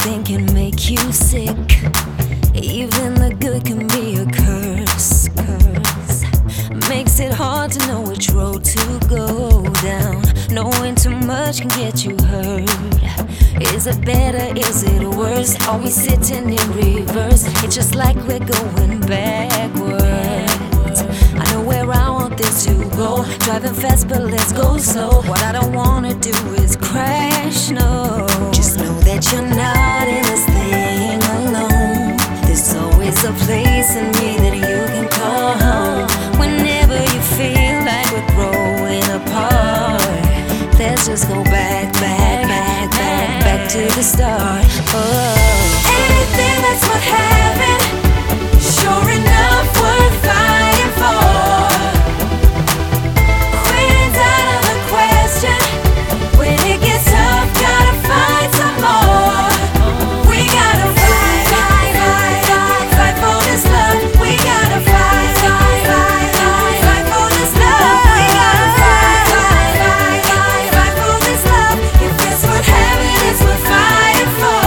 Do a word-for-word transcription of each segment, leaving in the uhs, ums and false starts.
everything can make you sick. Even the good can be a curse, curse. Makes it hard to know which road to go down. Knowing too much can get you hurt. Is it better, is it worse? Are we sitting in reverse? It's just like we're going backwards. I know where I want this to go. Driving fast but let's go slow. What I don't wanna do is crash, no. Just know that you're not in this thing alone. There's always a place in me that you can call home. Whenever you feel like we're growing apart, let's just go back, back, back, back, back to the start. Oh. Anything that's worth having, sure enough worth fighting for. Quitting's out of the question. When it gets tough, gotta find some more. We gotta fight, fight, fight, fight, fight for this love. We gotta fight, fight, fight, fight, fight for this love. We gotta fight, fight, fight, fight, fight for this love. If it's worth having, it's worth fighting for.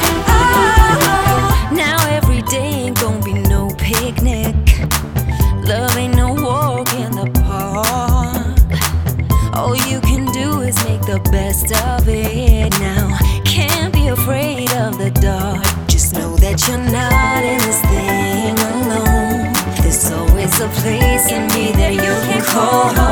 Oh. Now every day ain't gonna be no picnic. Love ain't no walk in the park. All you can do is make the best of it now. Can't be afraid of the dark. Just know that you're not in this thing alone. There's always a place in me that you can call home.